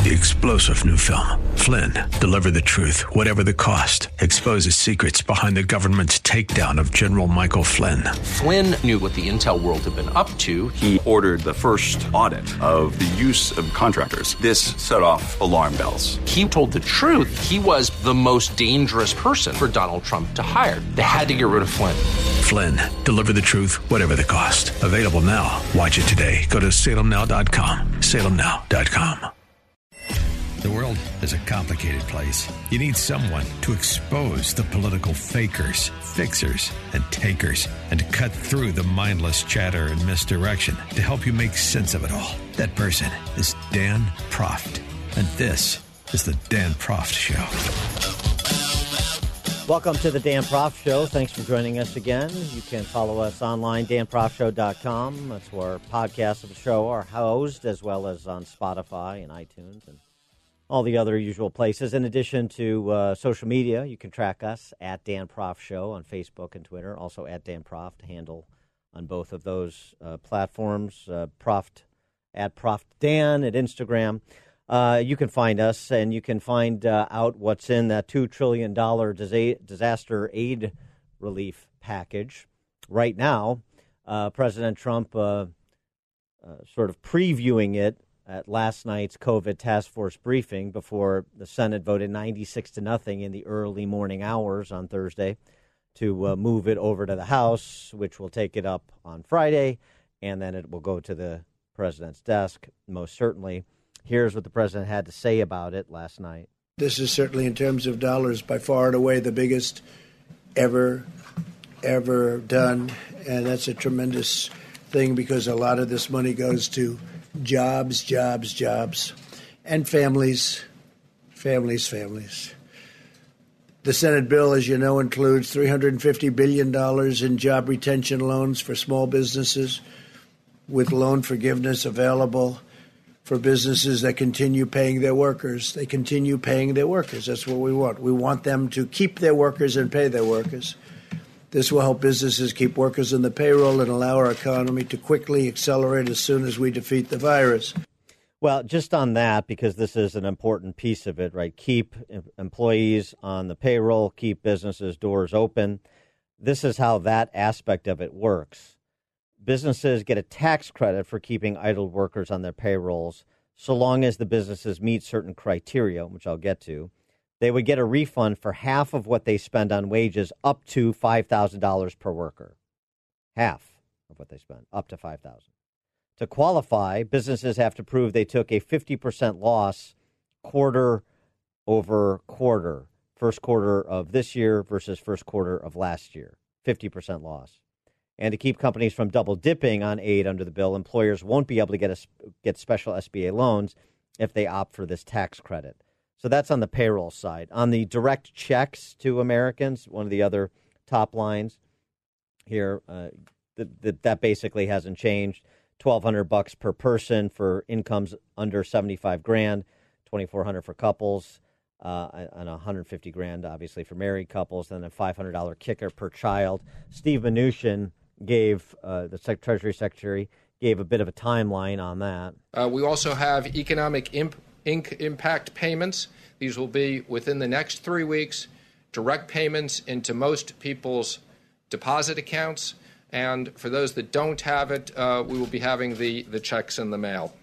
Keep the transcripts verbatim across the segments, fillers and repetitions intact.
The explosive new film, Flynn, deliver the truth, whatever the cost, exposes secrets behind the government's takedown of General Michael Flynn. Flynn knew what the intel world had been up to. He ordered the first audit of the use of contractors. This set off alarm bells. He told the truth. He was the most dangerous person for Donald Trump to hire. They had to get rid of Flynn. Flynn, deliver the truth, whatever the cost. Available now. Watch it today. Go to salem now dot com. salem now dot com. The world is a complicated place. You need someone to expose the political fakers, fixers, and takers, and to cut through the mindless chatter and misdirection to help you make sense of it all. That person is Dan Proft, and this is the Dan Proft Show. Welcome to the Dan Proft Show. Thanks for joining us again. You can follow us online, dan proft show dot com. That's where podcasts of the show are housed, as well as on Spotify and iTunes and all the other usual places. In addition to uh, social media, you can track us at Dan Proft Show on Facebook and Twitter. Also at Dan Proft, handle on both of those uh, platforms. Uh, Proft at Proft Dan at Instagram. Uh, you can find us, and you can find uh, out what's in that two trillion dollars disa- disaster aid relief package. Right now, uh, President Trump uh, uh, sort of previewing it at last night's COVID task force briefing before the Senate voted ninety-six to nothing in the early morning hours on Thursday to uh, move it over to the House, which will take it up on Friday, and then it will go to the president's desk, most certainly. Here's what the president had to say about it last night. This is certainly, in terms of dollars, by far and away the biggest ever, ever done, and that's a tremendous thing because a lot of this money goes to jobs, jobs, jobs, and families, families, families. The Senate bill, as you know, includes three hundred fifty billion dollars in job retention loans for small businesses, with loan forgiveness available for businesses that continue paying their workers. They continue paying their workers. That's what we want. We want them to keep their workers and pay their workers. This will help businesses keep workers in the payroll and allow our economy to quickly accelerate as soon as we defeat the virus. Well, just on that, because this is an important piece of it, right? Keep employees on the payroll, keep businesses' doors open. This is how that aspect of it works. Businesses get a tax credit for keeping idle workers on their payrolls, so long as the businesses meet certain criteria, which I'll get to. They would get a refund for half of what they spend on wages, up to five thousand dollars per worker. Half of what they spend, up to five thousand dollars. To qualify, businesses have to prove they took a fifty percent loss quarter over quarter, first quarter of this year versus first quarter of last year, fifty percent loss. And to keep companies from double dipping on aid under the bill, employers won't be able to get a, get special S B A loans if they opt for this tax credit. So that's on the payroll side. On the direct checks to Americans, one of the other top lines here, uh, th- th- that basically hasn't changed. twelve hundred bucks per person for incomes under seventy-five grand, twenty-four hundred for couples, uh, and one hundred fifty grand, obviously, for married couples, then a five hundred dollars kicker per child. Steve Mnuchin gave, uh, the Sec- Treasury Secretary, gave a bit of a timeline on that. Uh, we also have economic imp- Inc. impact payments. These will be within the next three weeks, direct payments into most people's deposit accounts. And for those that don't have it, uh, we will be having the, the checks in the mail.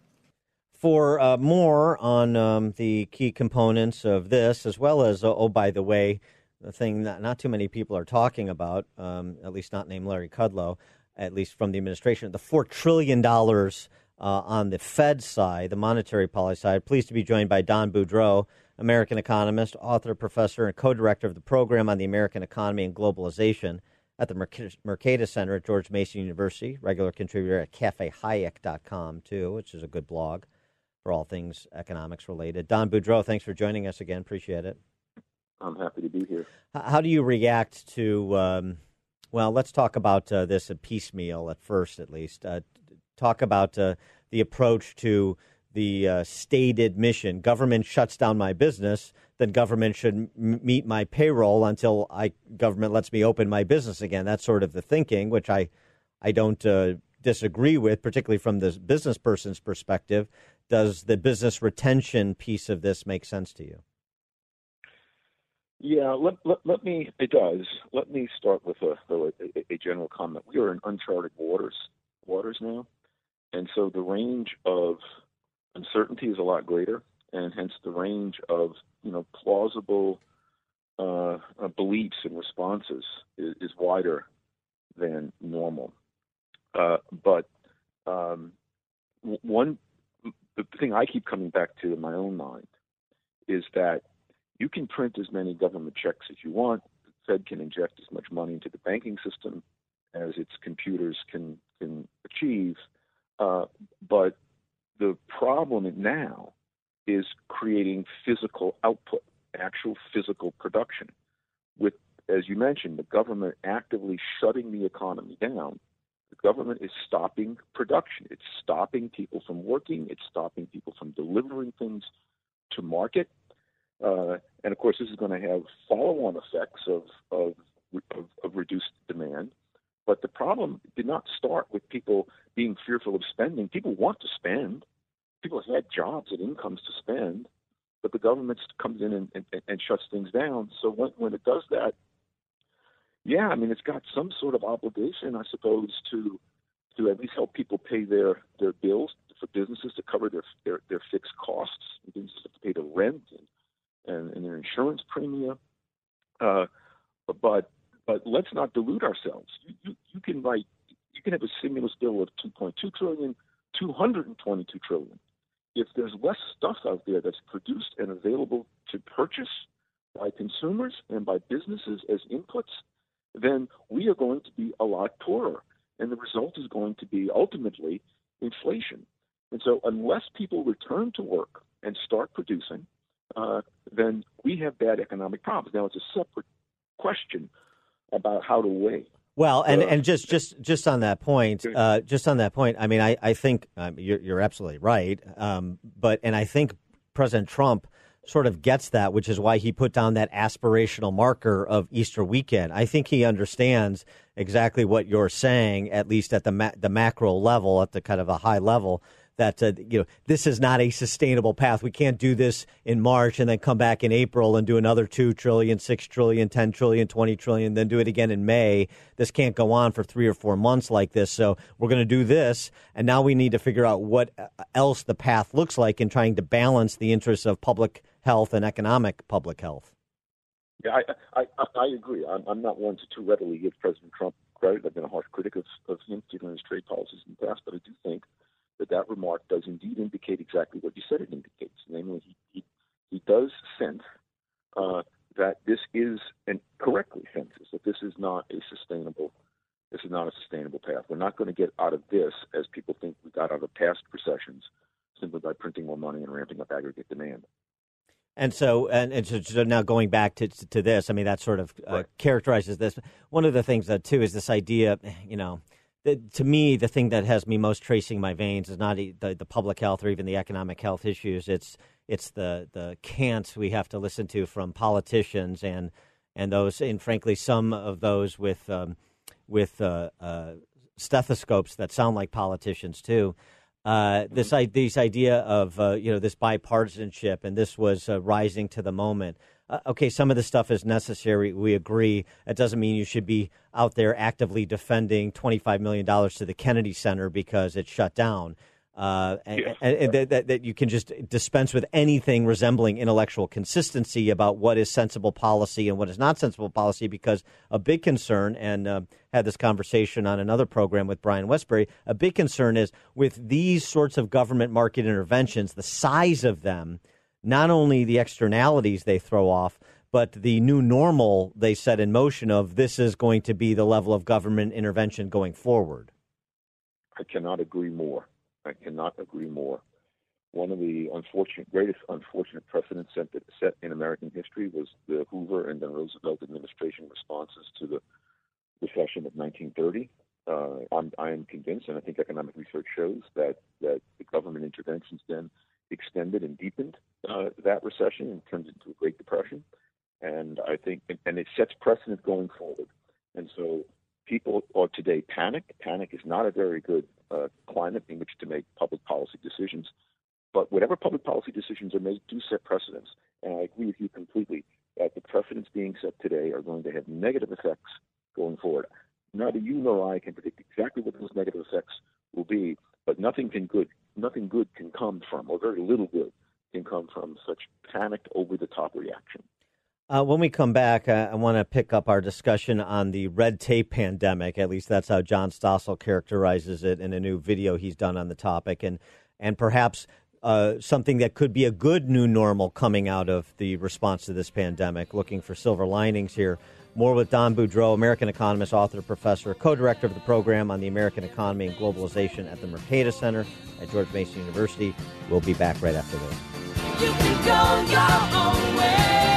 For uh, more on um, the key components of this, as well as, oh, by the way, the thing that not too many people are talking about, um, at least not named Larry Kudlow, at least from the administration, the four trillion dollars uh, on the Fed side, the monetary policy side. Pleased to be joined by Don Boudreaux, American economist, author, professor, and co-director of the program on the American economy and globalization at the Mercatus Center at George Mason University, regular contributor at cafe hayek dot com, too, which is a good blog for all things economics related. Don Boudreaux, thanks for joining us again. Appreciate it. I'm happy to be here. How do you react to, um, well, let's talk about uh, this at piecemeal at first, at least. Uh, talk about uh, the approach to the uh, stated mission. Government shuts down my business, then government should m- meet my payroll until I government lets me open my business again. That's sort of the thinking, which I, I don't uh, disagree with, particularly from the business person's perspective. does the business retention piece of this make sense to you? Yeah, let, let, let me, it does. Let me start with a, a, a general comment. We are in uncharted waters, waters now. And so the range of uncertainty is a lot greater, and hence the range of, you know, plausible uh, uh, beliefs and responses is, is wider than normal. Uh, but um, one, the thing I keep coming back to in my own mind is that you can print as many government checks as you want. The Fed can inject as much money into the banking system as its computers can can achieve. Uh, but the problem now is creating physical output, actual physical production. With, as you mentioned, the government actively shutting the economy down. The government is stopping production. It's stopping people from working. It's stopping people from delivering things to market. Uh, and of course, this is going to have follow-on effects of, of, of, of reduced demand. But the problem did not start with people being fearful of spending. People want to spend. People have had jobs and incomes to spend. But the government comes in and, and, and shuts things down. So when, when it does that, yeah, I mean, it's got some sort of obligation, I suppose, to to at least help people pay their, their bills, for businesses to cover their their, their fixed costs. Businesses have to pay the rent and And, and their insurance premium, uh, but but let's not delude ourselves. You, you you can write, you can have a stimulus bill of two point two trillion, two hundred twenty-two trillion. If there's less stuff out there that's produced and available to purchase by consumers and by businesses as inputs, then we are going to be a lot poorer, and the result is going to be ultimately inflation. And so, unless people return to work and start producing, Uh, then we have bad economic problems. Now, it's a separate question about how to weigh. Well, and, uh, and just, just just on that point, uh, just on that point, I mean, I, I think um, you're, you're absolutely right. Um, but and I think President Trump sort of gets that, which is why he put down that aspirational marker of Easter weekend. I think he understands exactly what you're saying, at least at the ma- the macro level, at the kind of a high level, that, uh, you know, this is not a sustainable path. We can't do this in March and then come back in April and do another two trillion, six trillion, ten trillion, twenty trillion, then do it again in May. This can't go on for three or four months like this. So we're going to do this. And now we need to figure out what else the path looks like in trying to balance the interests of public health and economic public health. Yeah, I, I, I agree. I'm, I'm not one to too readily give President Trump credit. I've been a harsh critic of, of him, particularly his trade policies in the past, but I do think that that remark does indeed indicate exactly what you said it indicates. Namely, he he, he does sense uh, that this is, and correctly senses that this is not a sustainable, this is not a sustainable path. We're not going to get out of this, as people think we got out of past recessions, simply by printing more money and ramping up aggregate demand. And so, and, and so, so now going back to to this, I mean, that sort of uh, right. characterizes this. One of the things that too is this idea, you know. The, to me, the thing that has me most tracing my veins is not the, the public health or even the economic health issues. It's it's the the cants we have to listen to from politicians and and those, and frankly, some of those with um, with uh, uh, stethoscopes that sound like politicians too. Uh, this this idea of uh, you know this bipartisanship, and this was uh, rising to the moment. Uh, okay, some of the stuff is necessary. We agree. It doesn't mean you should be out there actively defending twenty-five million dollars to the Kennedy Center because it's shut down. Uh, and, yes. and, and that, that, that you can just dispense with anything resembling intellectual consistency about what is sensible policy and what is not sensible policy, because a big concern, and uh, had this conversation on another program with Brian Westbury, a big concern is with these sorts of government market interventions, the size of them, not only the externalities they throw off, but the new normal they set in motion of this is going to be the level of government intervention going forward. I cannot agree more. I cannot agree more. One of the unfortunate, greatest unfortunate precedents set, set in American history was the Hoover and then Roosevelt administration responses to the recession of nineteen thirty. Uh, I'm, I am convinced, and I think economic research shows, that, that the government interventions then extended and deepened uh, that recession and turned into a Great Depression. And I think, and it sets precedent going forward. And so people are today panicked. Panic is not a very good uh, climate in which to make public policy decisions. But whatever public policy decisions are made do set precedents. And I agree with you completely that the precedents being set today are going to have negative effects going forward. Neither you nor I can predict exactly what those negative effects will be, but nothing can good, nothing good can come from, or very little good can come from such panicked, over-the-top reaction. Uh, when we come back, uh, I want to pick up our discussion on the red tape pandemic. At least that's how John Stossel characterizes it in a new video he's done on the topic, and and perhaps uh, something that could be a good new normal coming out of the response to this pandemic. Looking for silver linings here. More with Don Boudreaux, American economist, author, professor, co-director of the program on the American economy and globalization at the Mercatus Center at George Mason University. We'll be back right after this. You can go your own way.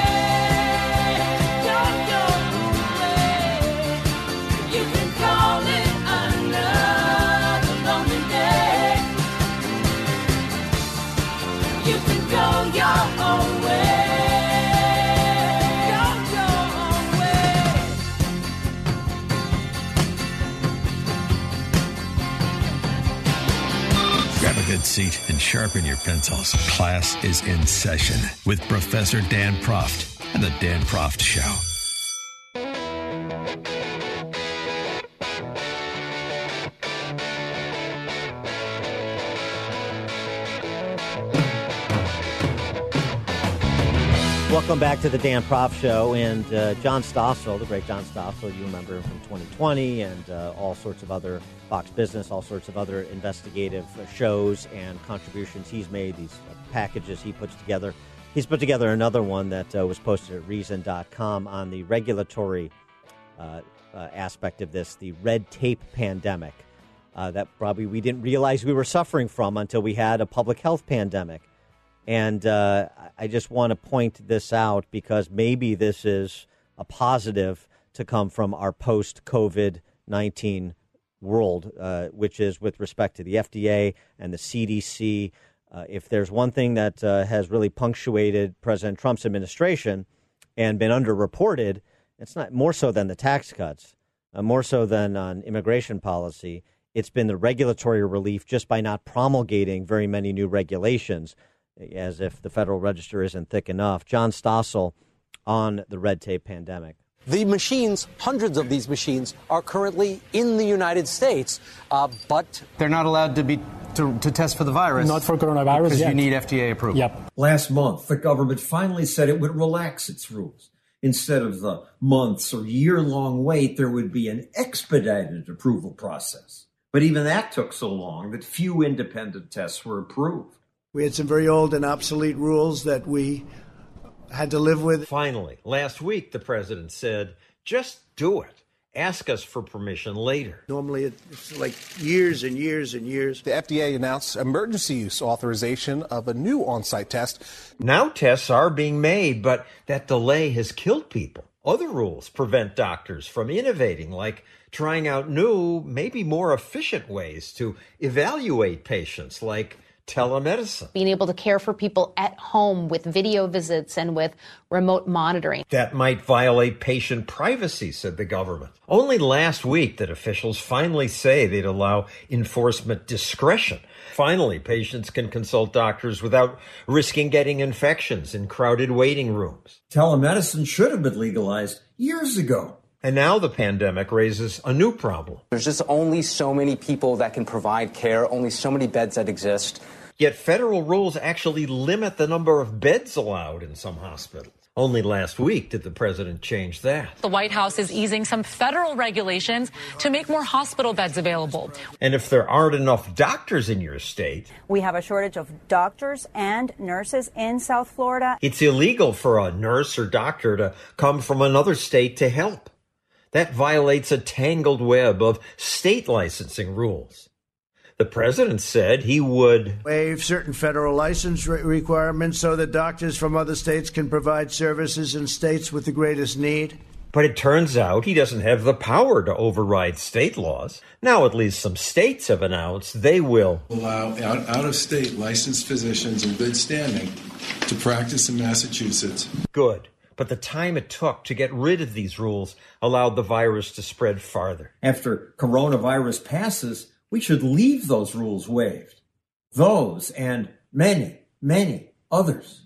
Grab a good seat and sharpen your pencils. Class is in session with Professor Dan Proft and the Dan Proft Show. Welcome back to the Dan Proft Show. And uh, John Stossel, the great John Stossel, you remember him from twenty twenty and uh, all sorts of other Fox Business, all sorts of other investigative shows and contributions he's made, these packages he puts together. He's put together another one that uh, was posted at reason dot com on the regulatory uh, uh, aspect of this, the red tape pandemic uh, that probably we didn't realize we were suffering from until we had a public health pandemic. And uh, I just want to point this out because maybe this is a positive to come from our post-COVID nineteen world, uh, which is with respect to the F D A and the C D C. Uh, if there's one thing that uh, has really punctuated President Trump's administration and been underreported, it's not more so than the tax cuts, uh, more so than on immigration policy. It's been the regulatory relief just by not promulgating very many new regulations, as if the Federal Register isn't thick enough. John Stossel on the red tape pandemic. The machines, hundreds of these machines, are currently in the United States, uh, but they're not allowed to be to, to test for the virus. Not for coronavirus, because yet. You need F D A approval. Yep. Last month, the government finally said it would relax its rules. Instead of the months or year-long wait, there would be an expedited approval process. But even that took so long that few independent tests were approved. We had some very old and obsolete rules that we had to live with. Finally, last week, the president said, just do it. Ask us for permission later. Normally, it's like years and years and years. The F D A announced emergency use authorization of a new on-site test. Now tests are being made, but that delay has killed people. Other rules prevent doctors from innovating, like trying out new, maybe more efficient ways to evaluate patients, like telemedicine. Being able to care for people at home with video visits and with remote monitoring. That might violate patient privacy, said the government. Only last week did officials finally say they'd allow enforcement discretion. Finally, patients can consult doctors without risking getting infections in crowded waiting rooms. Telemedicine should have been legalized years ago. And now the pandemic raises a new problem. There's just only so many people that can provide care, only so many beds that exist. Yet federal rules actually limit the number of beds allowed in some hospitals. Only last week did the president change that. The White House is easing some federal regulations to make more hospital beds available. And if there aren't enough doctors in your state... We have a shortage of doctors and nurses in South Florida. It's illegal for a nurse or doctor to come from another state to help. That violates a tangled web of state licensing rules. The president said he would waive certain federal license re- requirements so that doctors from other states can provide services in states with the greatest need. But it turns out he doesn't have the power to override state laws. Now at least some states have announced they will allow out, out-of-state licensed physicians in good standing to practice in Massachusetts. Good. But the time it took to get rid of these rules allowed the virus to spread farther. After coronavirus passes, we should leave those rules waived. Those and many, many others.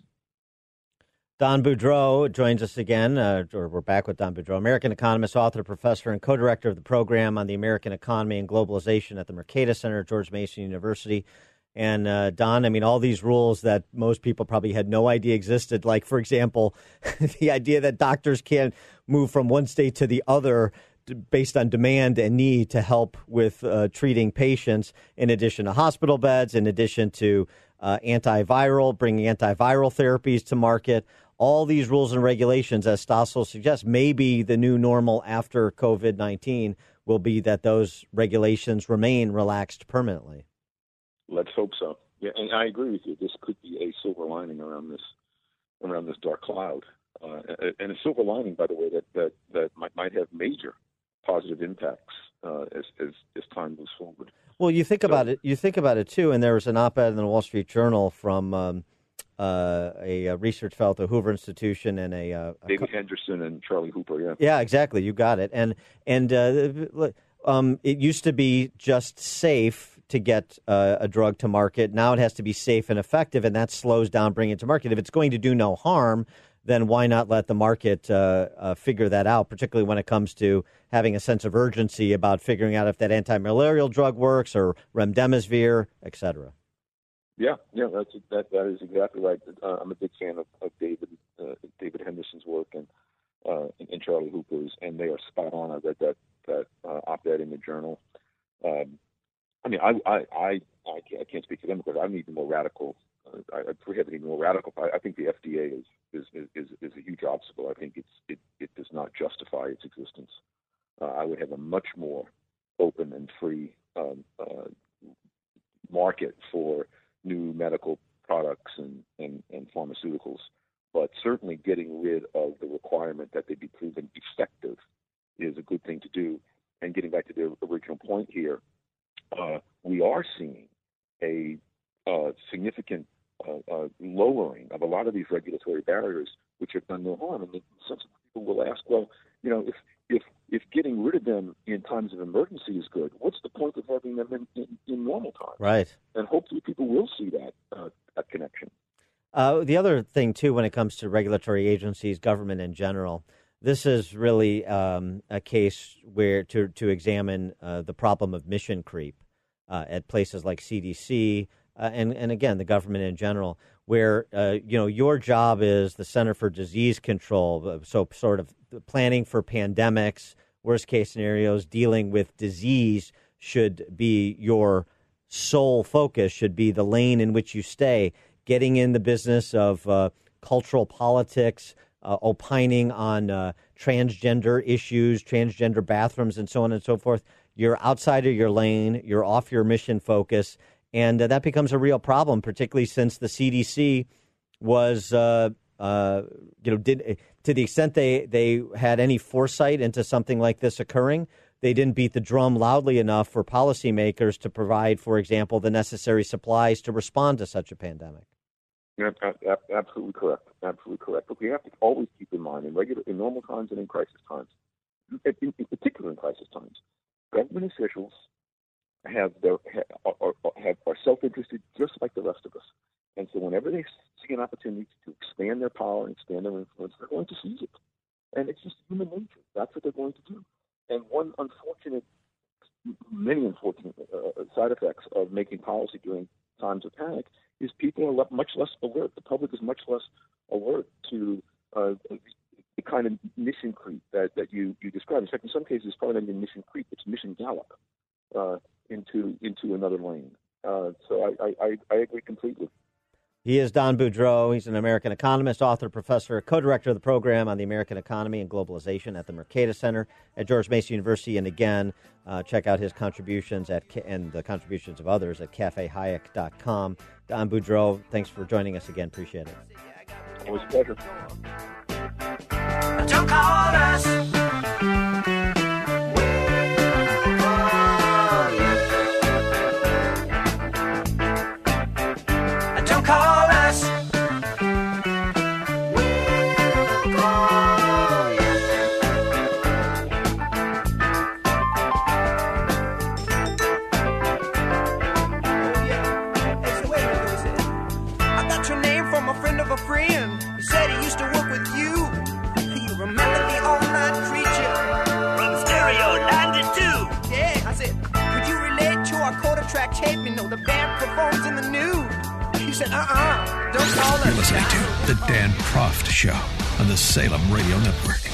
Don Boudreaux joins us again, uh, or we're back with Don Boudreaux, American economist, author, professor, and co-director of the program on the American economy and globalization at the Mercatus Center at George Mason University. And uh, Don, I mean, all these rules that most people probably had no idea existed, like, for example, the idea that doctors can't move from one state to the other based on demand and need to help with uh, treating patients, in addition to hospital beds, in addition to uh, antiviral, bringing antiviral therapies to market. All these rules and regulations, as Stossel suggests, maybe the new normal after COVID nineteen will be that those regulations remain relaxed permanently. Let's hope so. Yeah, and I agree with you. This could be a silver lining around this around this dark cloud, uh, and a silver lining, by the way, that that, that might, might have major positive impacts uh, as, as as time moves forward. Well, you think so, about it. You think about it too. And there was an op-ed in the Wall Street Journal from um, uh, a, a research fellow at the Hoover Institution and a, uh, a David Henderson and Charlie Hooper. Yeah, yeah, exactly. You got it. And and uh, um, it used to be just safe to get uh, a drug to market. Now it has to be safe and effective, and that slows down bringing it to market. If it's going to do no harm, then why not let the market uh, uh, figure that out, particularly when it comes to having a sense of urgency about figuring out if that anti-malarial drug works or remdesivir, et cetera. Yeah, yeah, that's that. That is exactly right. Uh, I'm a big fan of, of David uh, David Henderson's work and, uh, and and Charlie Hooper's, and they are spot on. I read that that uh, op-ed in the Journal. Um, I mean, I I I I can't speak to them because I'm even more radical. Uh, I, I prohibit even more radical. I, I think the F D A is is, is is a huge obstacle. I think it's it, it does not justify its existence. Uh, I would have a much more open and free um, uh, market for new medical products and, and, and pharmaceuticals, but certainly getting rid of the requirement that they be proven effective is a good thing to do. And getting back to the original point here, uh, we are seeing a uh, significant uh, uh, lowering of a lot of these regulatory barriers, which have done no harm. And some people will ask, well, you know, if if if getting rid of them in times of emergency is good, what's the point of having them in, in, in normal times? Right. And hopefully people will see that uh, that connection. Uh, the other thing, too, when it comes to regulatory agencies, government in general, this is really um, a case where to to examine uh, the problem of mission creep uh, at places like C D C uh, and and again the government in general, where uh, you know your job is the Center for Disease Control, so sort of planning for pandemics, worst case scenarios, dealing with disease should be your sole focus, should be the lane in which you stay. Getting in the business of uh, cultural politics, uh, opining on uh, transgender issues, transgender bathrooms, and so on and so forth. You're outside of your lane. You're off your mission focus. And uh, that becomes a real problem, particularly since the C D C was, uh, uh, you know, did to the extent they, they had any foresight into something like this occurring, they didn't beat the drum loudly enough for policymakers to provide, for example, the necessary supplies to respond to such a pandemic. Yeah, absolutely correct. Absolutely correct. But we have to always keep in mind, in regular, in normal times and in crisis times, in, in particular in crisis times, government officials have their have, are, have are self-interested just like the rest of us. And so whenever they see an opportunity to expand their power and expand their influence, they're going to seize it. And it's just human nature. That's what they're going to do. And one unfortunate, many unfortunate uh, side effects of making policy during times of panic is people are much less alert. The public is much less alert to uh, the kind of mission creep that, that you, you described. In fact, in some cases, it's probably not even mission creep. It's mission gallop uh, into into another lane. Uh, so I, I, I agree completely. He is Don Boudreaux. He's an American economist, author, professor, co-director of the program on the American economy and globalization at the Mercatus Center at George Mason University. And again, uh, check out his contributions at and the contributions of others at cafe hayek dot com. Don Boudreaux, thanks for joining us again. Appreciate it. Always a pleasure. Don't call us. track tape, you know the band performs in the nude. He said, uh-uh, don't call us. You're listening to The Dan Proft Show on the Salem Radio Network.